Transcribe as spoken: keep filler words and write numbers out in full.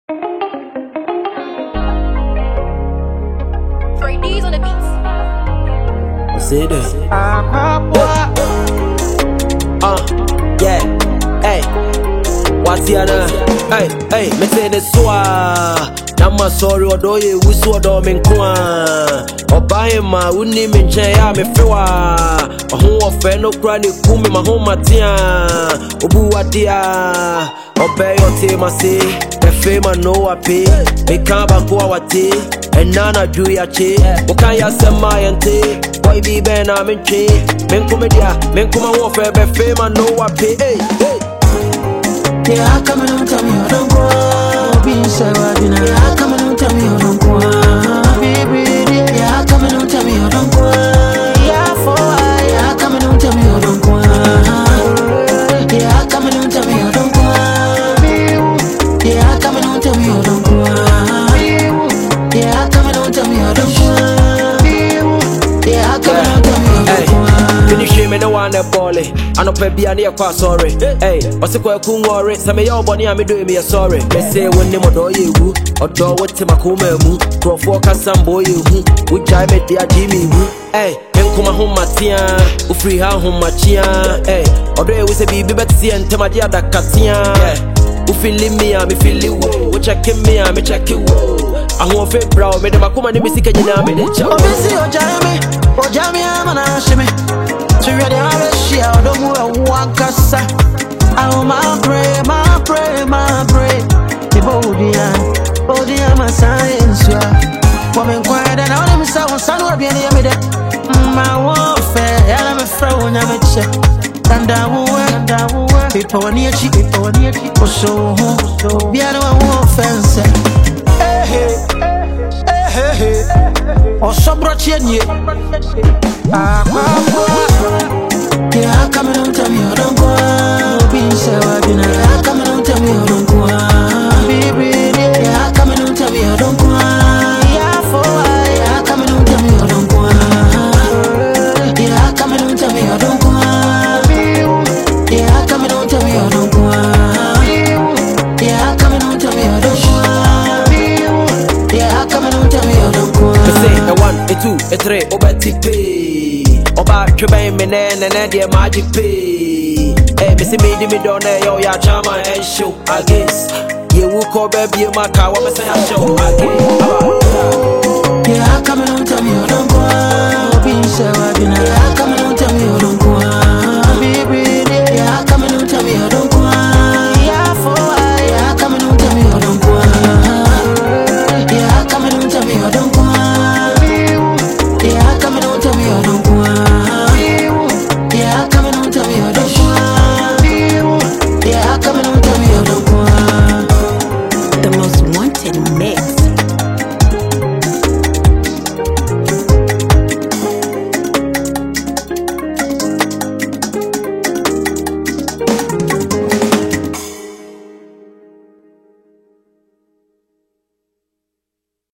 Three D's on the beats. Say that. Uh, yeah, hey, what's the other? Hey, hey, me say this soa. Nama sorry odo ye wusu odo me nkwa. Obaye ma uni me nche ya me fewa. Ohu ofe no kra ni kumi ma ho matia. Obu wadia. Obe yo te ma se. The fame no ape. Me kan ba ko awate. Enana ju ya che. Okan ya sema yente. Boy be ben na me che. Men komedia, men kuma wo fe be fame no ape. Hey, hey. Yeah, come and tell me you don't go. Be so ordinary. Yeah, come and tell me you don't go. Baby, yeah, come and tell me you don't go. Yeah, for yeah, come and tell me you don't go. Yeah, come and tell me you don't go. Yeah, come and tell me you don't go. Yeah, come and tell me you don't go. Yeah, come and tell me you don't go. Finish me no one ball it. I no pay be a near quite sorry. Hey, what's the quick cool worry? Some of your body and me doing me a sorry. They say when they do you or do what to my come move. Grow for some boy you who jive it dear Jimmy. Hey, then come home Matia, who free her home Machia. Hey, or do we say be better see and tell my dear that Katia. Who feel me, I'm feeling woe. Who check me, I'm check you. I want fake brow, made them come and be sick and you know me. Oh, busy, oh, Jamie, oh, Jamie, I'm an ashime. To ready, I share, don't move one cassa. I want my pray, my pray, my pray. The body, body, I'm a science. Woman quiet and all them sound, son will be in the middle. My warfare, I'm a frown, I'm a check. And I will work, and I will work. People near cheap, people near cheap. Oh, so, so, be a warfare. Hey, hey, hey, hey. Oh, so brought you near. Ah, yeah, come and tell me you don't go. Be so ordinary. Yeah, come and tell me you don't go. Baby, yeah, come and tell me you don't go. Yeah, for yeah, come and tell me you don't go. Yeah, come and tell me you don't go. Yeah, come and tell me you don't go. Yeah, come and tell me you don't go. Yeah, come and tell me you don't go. Say a one, a two, a three, over tipe. Oba chube me ne ne ne de magic pay. Hey, me see me di me don e yo ya chama and show against. You will call baby my car what me say I show again. Yeah, come and tell me you don't go. Be so ordinary. Yeah, come and tell me you don't go. Baby, yeah, come and tell me you don't go. Yeah, for yeah, come and tell me you don't go. Yeah, come and tell me you don't go. Yeah, come and tell me you don't go. Yeah, come and tell me you don't go. Yeah, come and tell me you don't go. The most wanted mix.